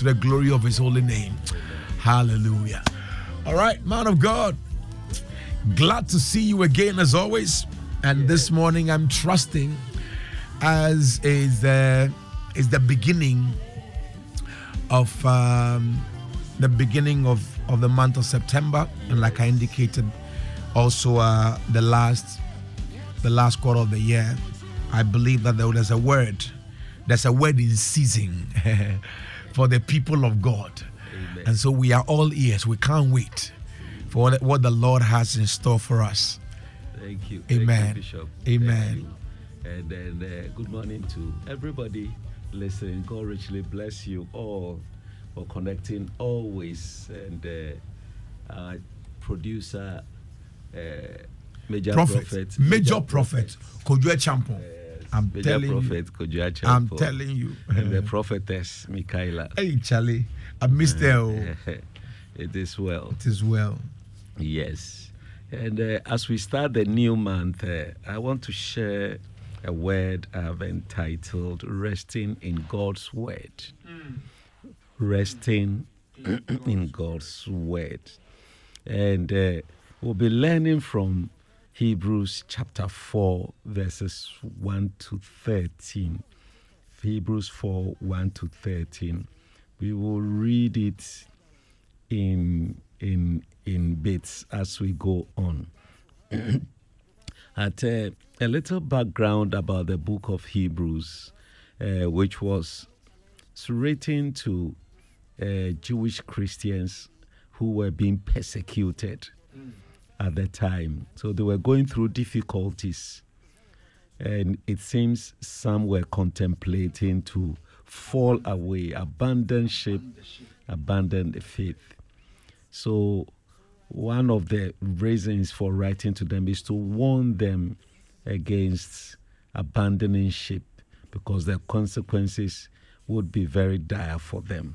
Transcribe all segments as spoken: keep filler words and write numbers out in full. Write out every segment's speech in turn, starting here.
to the glory of his holy name. Hallelujah. All right, man of God, glad to see you again as always. And yeah. This morning I'm trusting as is the, is the beginning of um, the beginning of, of the month of September. And like I indicated, also uh, the last the last quarter of the year. I believe that there's a word, there's a word in season for the people of God. Amen. And so we are all ears. We can't wait for what, what the Lord has in store for us. Thank you. Amen. Thank you, Bishop. Amen. And then uh, good morning to everybody listening. God richly bless you all for connecting always. And uh, our producer, uh, Major Prophet, Prophet, Major, Major Prophet, Kojo Champon. I'm Major telling Prophet, you. Kojo Champon. I'm telling you. And the prophetess, Michaela. Hey, Charlie, I missed her. It is well. It is well. Yes. And uh, as we start the new month, uh, I want to share a word I've entitled Resting in God's Word. Mm. Resting in God's Word. And uh, we'll be learning from Hebrews chapter four, verses one to thirteen. Hebrews four, one to thirteen. We will read it in in in bits as we go on. At uh, a little background about the book of Hebrews, uh, which was written to uh, Jewish Christians who were being persecuted mm. at the time. So they were going through difficulties, and it seems some were contemplating to fall away, abandon ship, abandon the faith. So one of the reasons for writing to them is to warn them against abandoning ship, because the consequences would be very dire for them.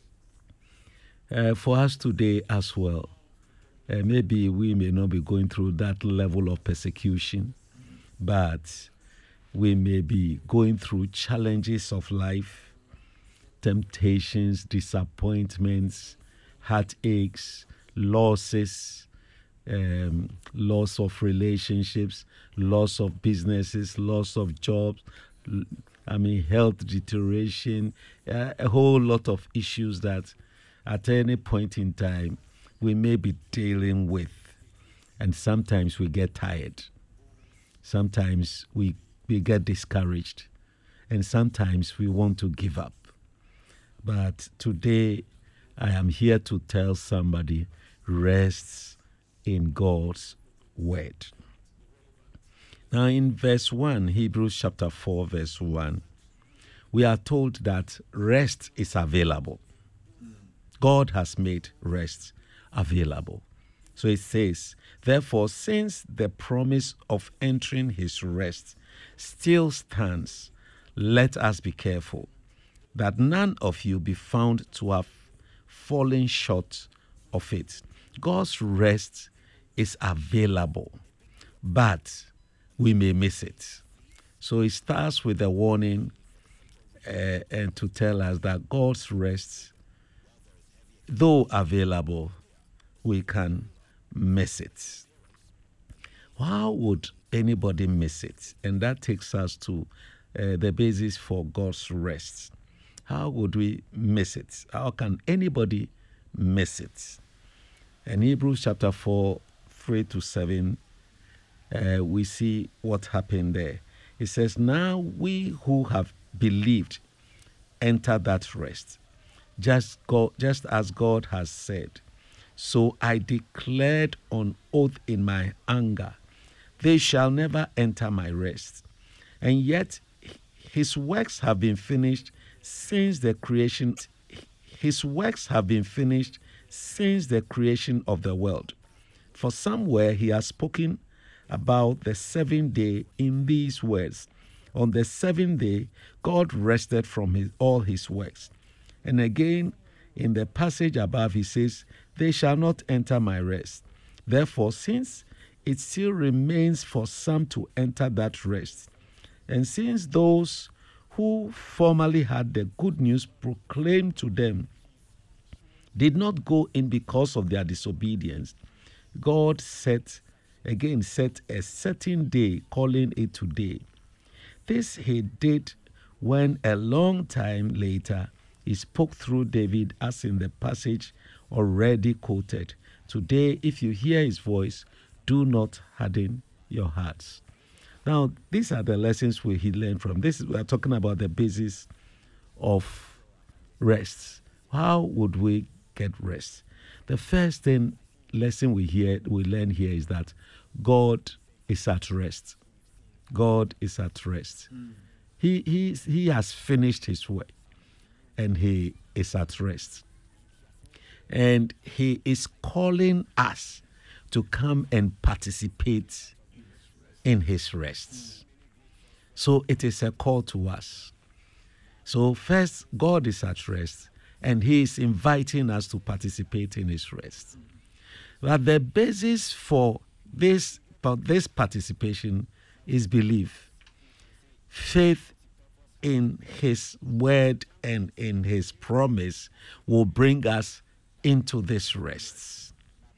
Uh, for us today as well, uh, maybe we may not be going through that level of persecution, but we may be going through challenges of life, temptations, disappointments, heartaches, losses, um, loss of relationships, loss of businesses, loss of jobs, I mean, health deterioration, uh, a whole lot of issues that at any point in time we may be dealing with. And sometimes we get tired. Sometimes we, we get discouraged. And sometimes we want to give up. But today I am here to tell somebody, rest in God's word. Now in verse one, Hebrews chapter four, verse one, we are told that rest is available. God has made rest available. So it says, therefore, since the promise of entering his rest still stands, let us be careful that none of you be found to have fallen short of it. God's rest is available, but we may miss it. So it starts with a warning uh, and to tell us that God's rest, though available, we can miss it. How would anybody miss it? And that takes us to uh, the basis for God's rest. How would we miss it? How can anybody miss it? In Hebrews chapter four, three to seven, uh, we see what happened there. It says, now we who have believed enter that rest, just, God, just as God has said. So I declared on oath in my anger, they shall never enter my rest. And yet his works have been finished since the creation. His works have been finished since the creation of the world. For somewhere he has spoken about the seventh day in these words. On the seventh day, God rested from his, all his works. And again, in the passage above, he says, they shall not enter my rest. Therefore, since it still remains for some to enter that rest, and since those who formerly had the good news proclaimed to them, did not go in because of their disobedience, God set, again, set a certain day, calling it today. This he did when a long time later he spoke through David, as in the passage already quoted. Today, if you hear his voice, do not harden your hearts. Now, these are the lessons we learn from. This is, we are talking about the basis of rest. How would we get rest? The first thing lesson we hear we learn here is that God is at rest. God is at rest. Mm. He he he has finished his work, and he is at rest. And he is calling us to come and participate in his rest. So it is a call to us. So first, God is at rest, and he is inviting us to participate in his rest. But the basis for this, for this participation is belief. Faith in his word and in his promise will bring us into this rest.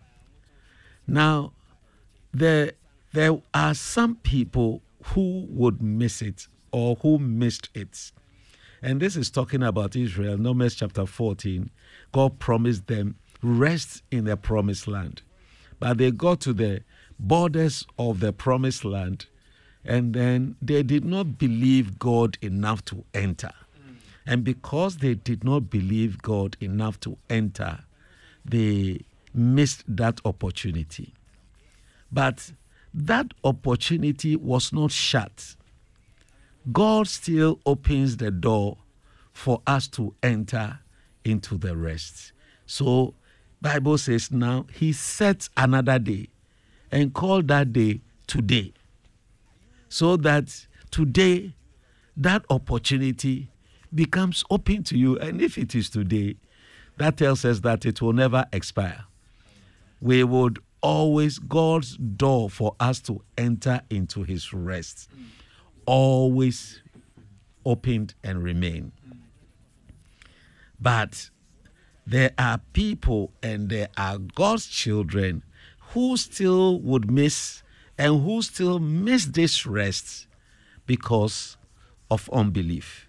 Now, there, there are some people who would miss it or who missed it. And this is talking about Israel. Numbers chapter fourteen. God promised them rest in the promised land. But they got to the borders of the promised land, and then they did not believe God enough to enter. Mm. And because they did not believe God enough to enter, they missed that opportunity. But that opportunity was not shut. God still opens the door for us to enter into the rest. So Bible says now he sets another day and called that day today. So that today that opportunity becomes open to you. And if it is today, that tells us that it will never expire. We would always, God's door for us to enter into his rest, always opened and remain. But there are people and there are God's children who still would miss and who still miss this rest because of unbelief.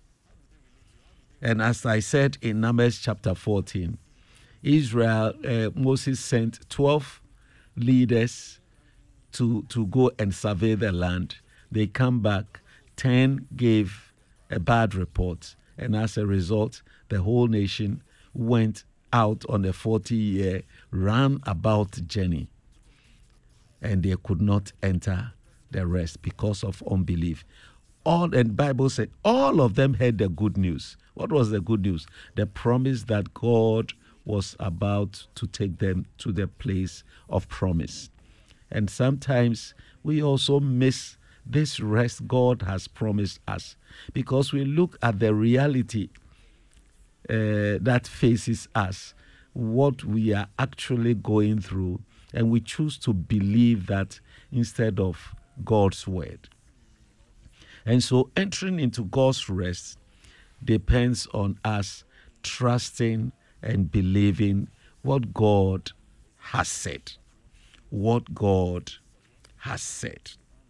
And as I said in Numbers chapter fourteen, Israel, uh, Moses sent twelve leaders to, to go and survey the land. They come back, ten gave a bad report, and as a result, the whole nation went out on a forty-year roundabout journey, and they could not enter the rest because of unbelief. All, and the Bible said all of them heard the good news. What was the good news? The promise that God was about to take them to the place of promise. And sometimes we also miss this rest God has promised us because we look at the reality uh, that faces us, what we are actually going through, and we choose to believe that instead of God's word. And so entering into God's rest depends on us trusting and believing what God has said. What God has said.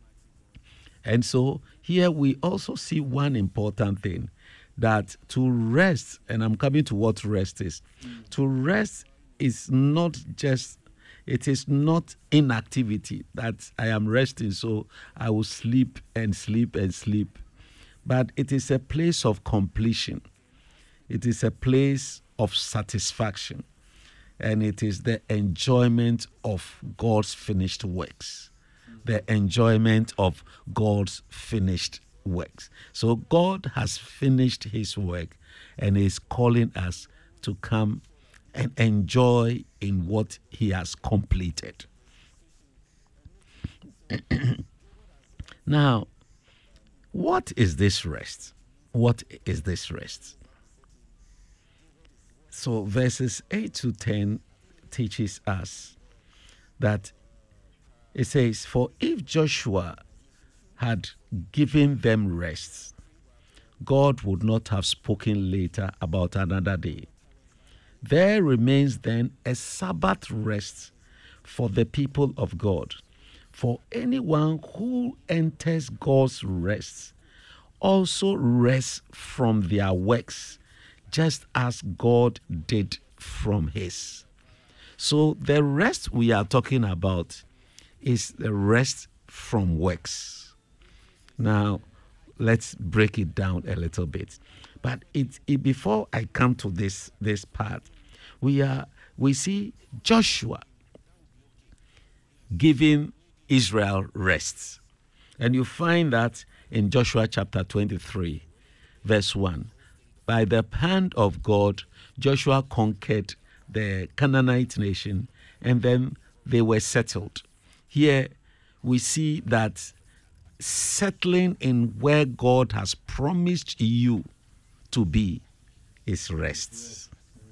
And so here we also see one important thing, that to rest, and I'm coming to what rest is. Mm. To rest is not just, it is not inactivity, that I am resting, so I will sleep and sleep and sleep. But it is a place of completion. It is a place of satisfaction. And it is the enjoyment of God's finished works. The enjoyment of God's finished works. So God has finished his work and is calling us to come and enjoy in what he has completed. Now, what is this rest? What is this rest? So verses eight to ten teaches us that it says, for if Joshua had given them rest, God would not have spoken later about another day. There remains then a Sabbath rest for the people of God. For anyone who enters God's rest also rests from their works, just as God did from his. So the rest we are talking about is the rest from works. Now, let's break it down a little bit. But it, it before I come to this this part, we are we see Joshua giving Israel rest. And you find that in Joshua chapter twenty-three, verse one. By the hand of God, Joshua conquered the Canaanite nation, and then they were settled. Here we see that settling in where God has promised you to be is rest.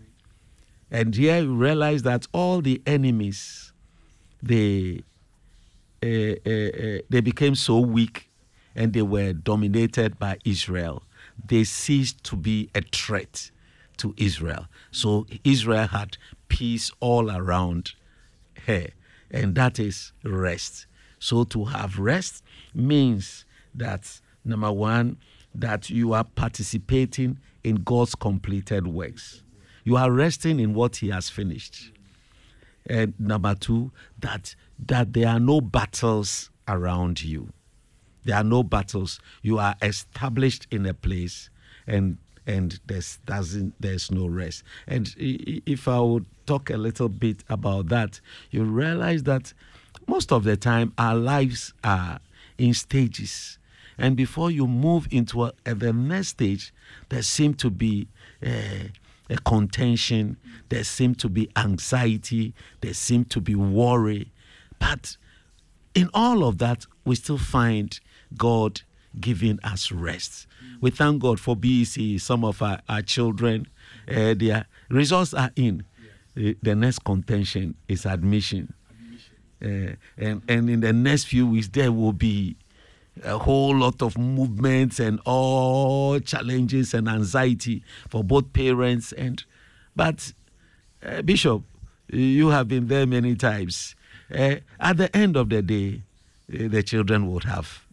And here you realize that all the enemies, they uh, uh, uh, they became so weak and they were dominated by Israel. They ceased to be a threat to Israel. So Israel had peace all around her, and that is rest. So to have rest means that, number one, that you are participating in God's completed works. You are resting in what he has finished. And number two, that, that there are no battles around you. There are no battles. You are established in a place, and and there's doesn't there's no rest. And if I would talk a little bit about that, you realize that most of the time our lives are in stages, and before you move into a, a, the next stage, there seems to be a, a contention, there seems to be anxiety, there seems to be worry, but in all of that, we still find God giving us rest. We thank God for B E C. Some of our, our children, uh, their results are in. Uh, the next contention is admission. Uh, and, and in the next few weeks, there will be a whole lot of movements and all challenges and anxiety for both parents. And But, uh, Bishop, you have been there many times. Uh, at the end of the day, uh, the children would have,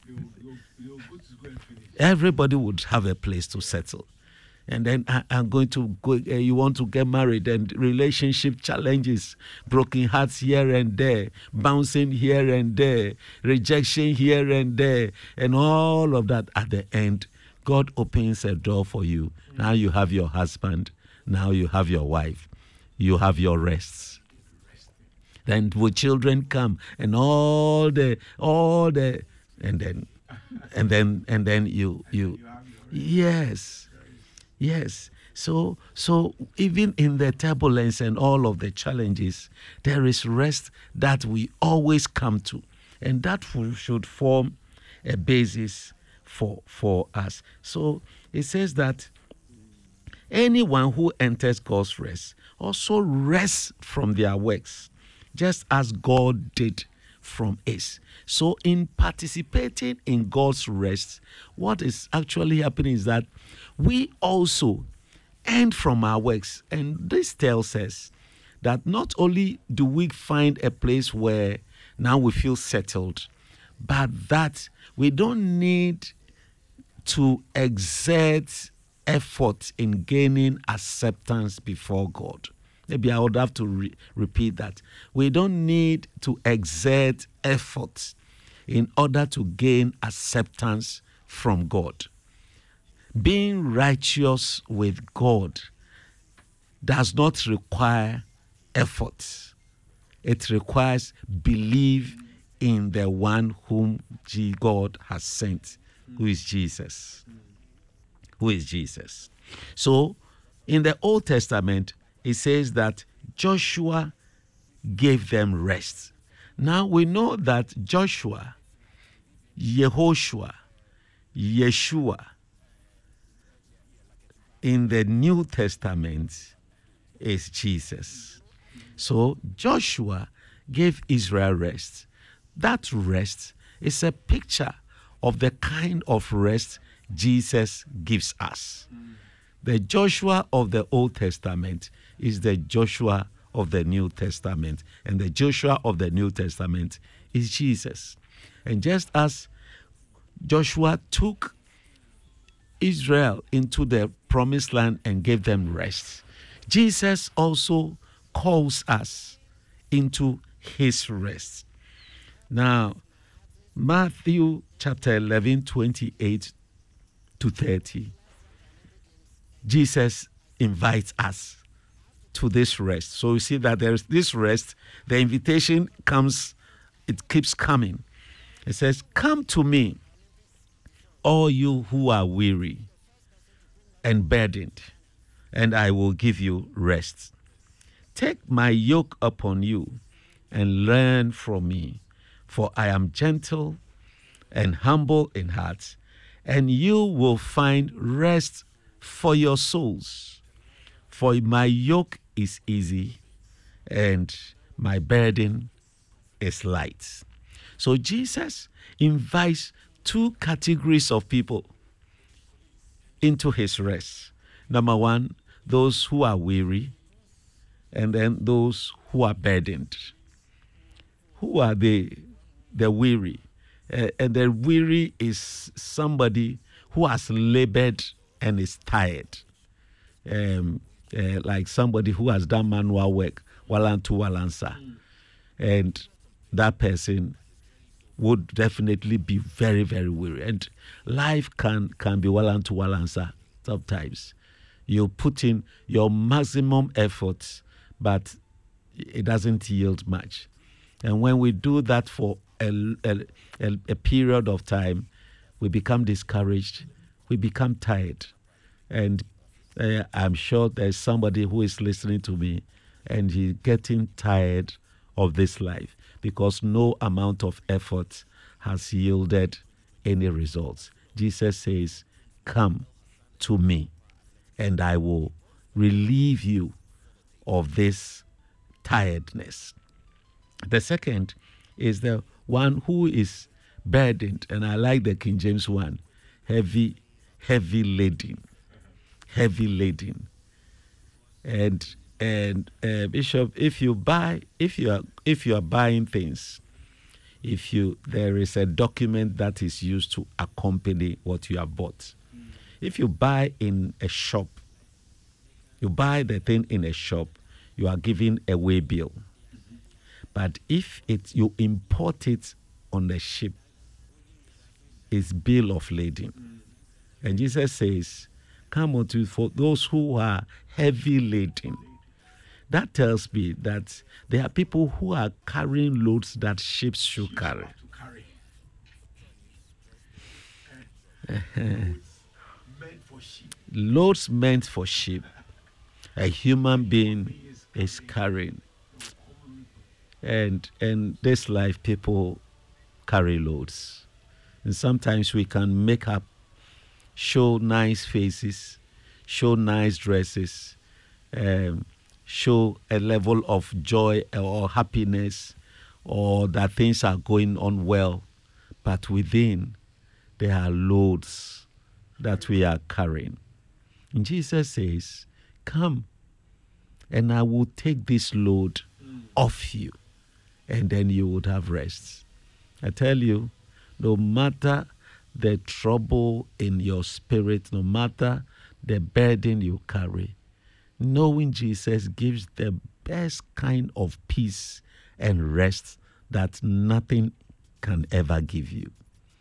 everybody would have a place to settle. And then I, I'm going to go, uh, you want to get married, and relationship challenges, broken hearts here and there, bouncing here and there, rejection here and there, and all of that. At the end, God opens a door for you. Now you have your husband, now you have your wife, you have your rests. Then will children come, and all the, all the, and then, and then, and then you, you, yes, yes. So, so even in the turbulence and all of the challenges, there is rest that we always come to, and that should form a basis for for us. So it says that anyone who enters God's rest also rests from their works, just as God did from his. So in participating in God's rest, what is actually happening is that we also end from our works. And this tells us that not only do we find a place where now we feel settled, but that we don't need to exert effort in gaining acceptance before God. Maybe I would have to re- repeat that. We don't need to exert effort in order to gain acceptance from God. Being righteous with God does not require effort. It requires belief in the one whom God has sent, who is Jesus. Who is Jesus. So, in the Old Testament, it says that Joshua gave them rest. Now we know that Joshua, Yehoshua, Yeshua, in the New Testament is Jesus. So Joshua gave Israel rest. That rest is a picture of the kind of rest Jesus gives us. The Joshua of the Old Testament is the Joshua of the New Testament. And the Joshua of the New Testament is Jesus. And just as Joshua took Israel into the promised land and gave them rest, Jesus also calls us into his rest. Now, Matthew chapter eleven, twenty-eight to thirty, Jesus invites us to this rest. So you see that there's this rest, the invitation comes, it keeps coming. It says, "Come to me, all you who are weary and burdened, and I will give you rest. Take my yoke upon you and learn from me, for I am gentle and humble in heart, and you will find rest for your souls. For my yoke is easy and my burden is light." So Jesus invites two categories of people into his rest. Number one, those who are weary, and then those who are burdened. Who are they? The weary. Uh, and the weary is somebody who has labored and is tired. Um, uh, like somebody who has done manual work, walantu walansa. And that person would definitely be very, very weary. And life can, can be walantu walansa sometimes. You put in your maximum effort, but it doesn't yield much. And when we do that for a, a, a, a period of time, we become discouraged, we become tired. And uh, I'm sure there's somebody who is listening to me and he's getting tired of this life because no amount of effort has yielded any results. Jesus says, "Come to me and I will relieve you of this tiredness." The second is the one who is burdened, and I like the King James one, heavy, heavy laden, heavy laden. And and uh, Bishop, if you buy, if you are if you are buying things, if you there is a document that is used to accompany what you have bought. If you buy in a shop, you buy the thing in a shop, you are given a way bill. But if it you import it on the ship, it's bill of lading. And Jesus says, "Come unto for those who are heavy laden." That tells me that there are people who are carrying loads that ships should carry. Loads meant for sheep, a human being is carrying. And in this life, people carry loads. And sometimes we can make up, show nice faces, show nice dresses, um, show a level of joy or happiness, or that things are going on well. But within, there are loads that we are carrying. And Jesus says, "Come, and I will take this load off you, and then you would have rest." I tell you, no matter the trouble in your spirit, no matter the burden you carry, knowing Jesus gives the best kind of peace and rest that nothing can ever give you.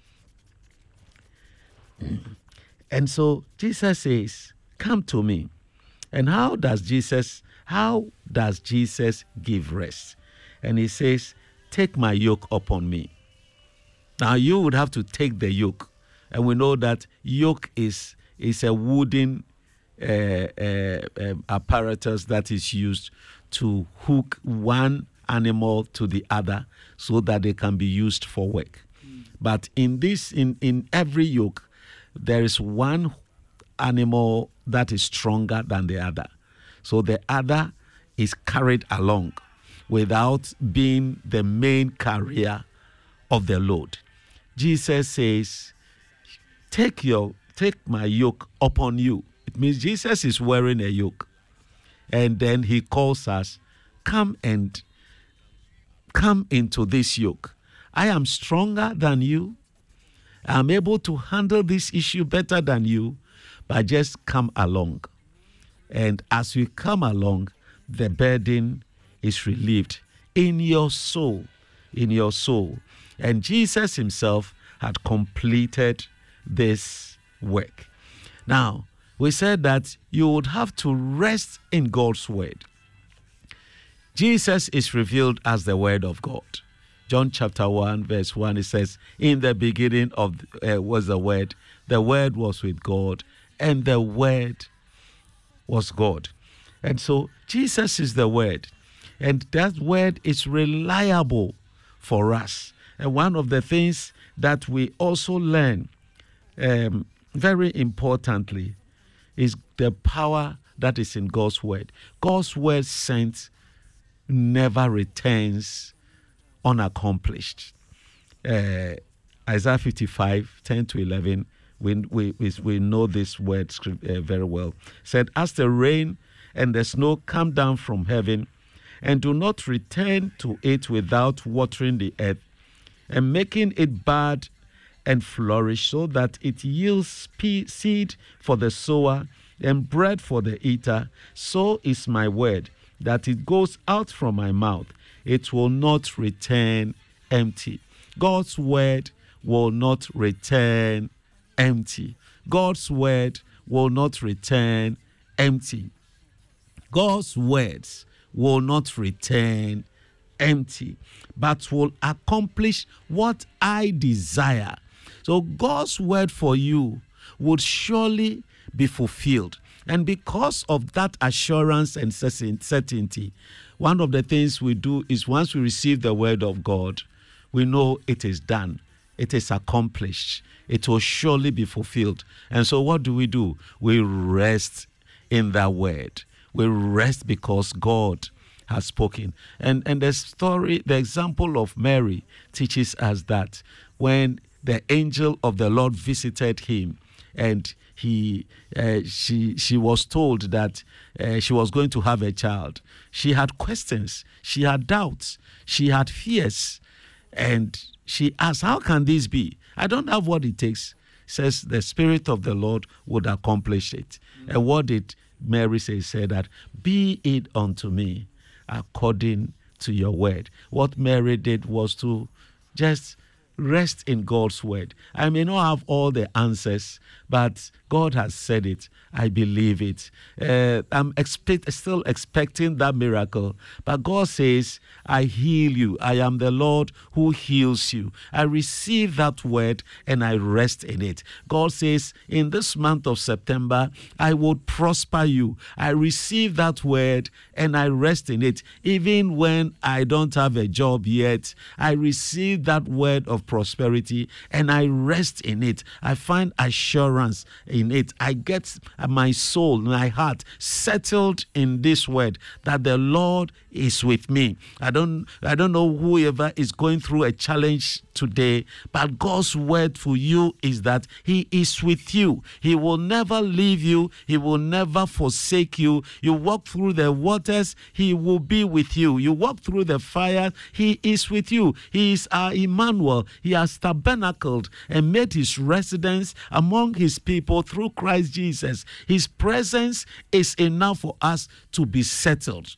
And so Jesus says, "Come to me." And how does Jesus, how does Jesus give rest? And he says, "Take my yoke upon me." Now you would have to take the yoke. And we know that yoke is, is a wooden uh, uh, uh, apparatus that is used to hook one animal to the other so that they can be used for work. Mm. But in this, in, in every yoke, there is one animal that is stronger than the other. So the other is carried along without being the main carrier of the load. Jesus says, take your take my yoke upon you. It means Jesus is wearing a yoke. And then he calls us, come and come into this yoke. I am stronger than you. I'm able to handle this issue better than you, but just come along. And as we come along, the burden is relieved in your soul, in your soul. And Jesus himself had completed this work. Now, we said that you would have to rest in God's word. Jesus is revealed as the word of God. John chapter one, verse one, it says, in the beginning of uh, was the word. The word was with God, and the word was God. And so Jesus is the word. And that word is reliable for us. And one of the things that we also learn um, very importantly is the power that is in God's word. God's word sent never returns unaccomplished. Uh, Isaiah fifty-five, ten to eleven, we, we, we know this word uh, very well. Said, as the rain and the snow come down from heaven and do not return to it without watering the earth and making it bud and flourish, so that it yields seed for the sower and bread for the eater, so is my word, that it goes out from my mouth. It will not return empty. God's word will not return empty. God's word will not return empty. God's words will not return empty, but will accomplish what I desire. So God's word for you would surely be fulfilled. And because of that assurance and certainty, one of the things we do is once we receive the word of God, we know it is done. It is accomplished. It will surely be fulfilled. And so what do we do? We rest in that word. We rest because God has spoken. And, and the story, the example of Mary teaches us that when the angel of the Lord visited him, and he, uh, she, she was told that uh, she was going to have a child. She had questions. She had doubts. She had fears. And she asked, how can this be? I don't have what it takes. Says the Spirit of the Lord would accomplish it. Mm-hmm. And what did Mary say? Said that, be it unto me according to your word. What Mary did was to just rest in God's word. I may not have all the answers, but God has said it. I believe it. Uh, I'm expect, still expecting that miracle. But God says, I heal you. I am the Lord who heals you. I receive that word and I rest in it. God says, in this month of September, I will prosper you. I receive that word and I rest in it. Even when I don't have a job yet, I receive that word of prosperity and I rest in it. I find assurance in it. I get my soul, my heart settled in this word that the Lord is with me. I don't I don't know whoever is going through a challenge today, but God's word for you is that he is with you. He will never leave you. He will never forsake you. You walk through the waters, he will be with you. You walk through the fire, he is with you. He is our Emmanuel. He has tabernacled and made his residence among his people through Christ Jesus. His presence is enough for us to be settled.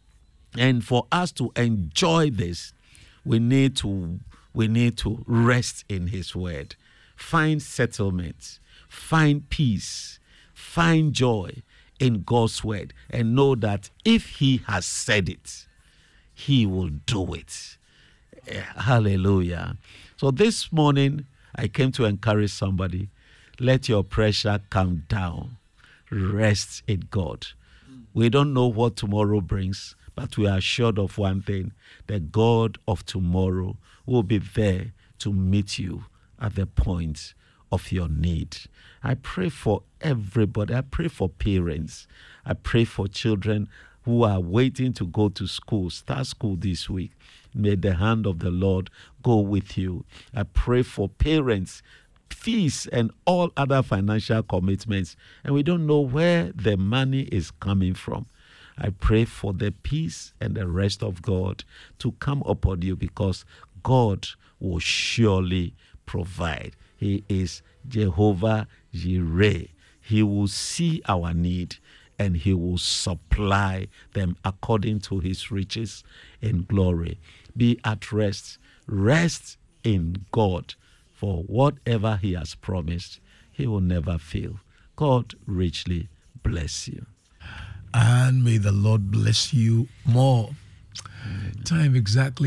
And for us to enjoy this, we need to we need to rest in his word. Find settlement, find peace, find joy in God's word, and know that if he has said it, he will do it. Hallelujah. So this morning, I came to encourage somebody. Let your pressure come down. Rest in God. We don't know what tomorrow brings, but we are assured of one thing: the God of tomorrow will be there to meet you at the point of your need. I pray for everybody. I pray for parents. I pray for children who are waiting to go to school, start school this week. May the hand of the Lord go with you. I pray for parents fees and all other financial commitments, and we don't know where the money is coming from. I pray for the peace and the rest of God to come upon you, because God will surely provide. He is Jehovah Jireh. He will see our need and he will supply them according to his riches in glory. Be at rest. Rest in God, for whatever he has promised, he will never fail. God richly bless you. And may the Lord bless you more. Amen. Time exactly